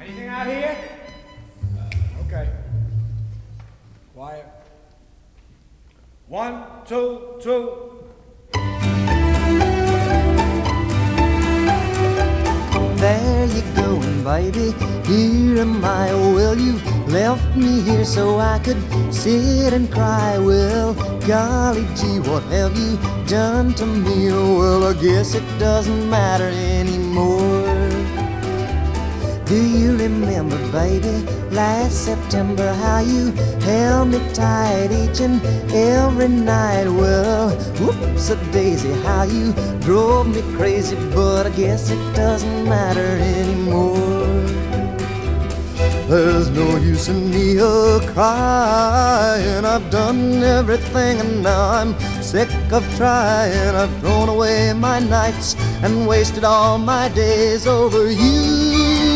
Anything out here? Okay. Quiet. 1, 2, 2. There you going, baby, here am I. Oh, well, you left me here so I could sit and cry. Well, golly gee, what have you done to me? Oh, well, I guess it doesn't matter anymore. Do you remember, baby, last September, how you held me tight each and every night? Well, whoops-a-daisy, how you drove me crazy, but I guess it doesn't matter anymore. There's no use in me crying. I've done everything and now I'm sick of trying. I've thrown away my nights and wasted all my days over you.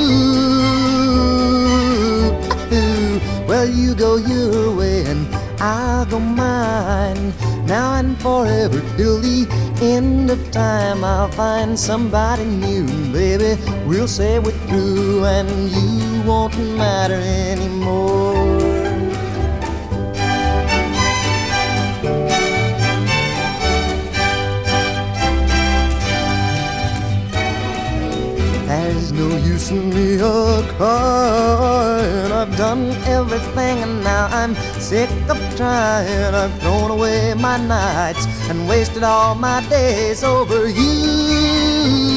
Well, you go your way and I'll go mine. Now and forever till the end of time, I'll find somebody new, baby. We'll say we're through and you won't matter anymore. There's no use in me crying. I've done everything and now I'm sick of trying. I've thrown away my nights and wasted all my days over you.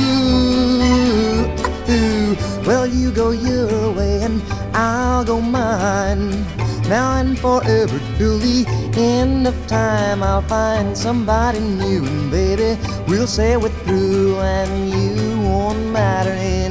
Well, you go your way and I'll go mine. Now and forever till the end of time, I'll find somebody new, and baby, we'll say we're through and you won't matter anymore.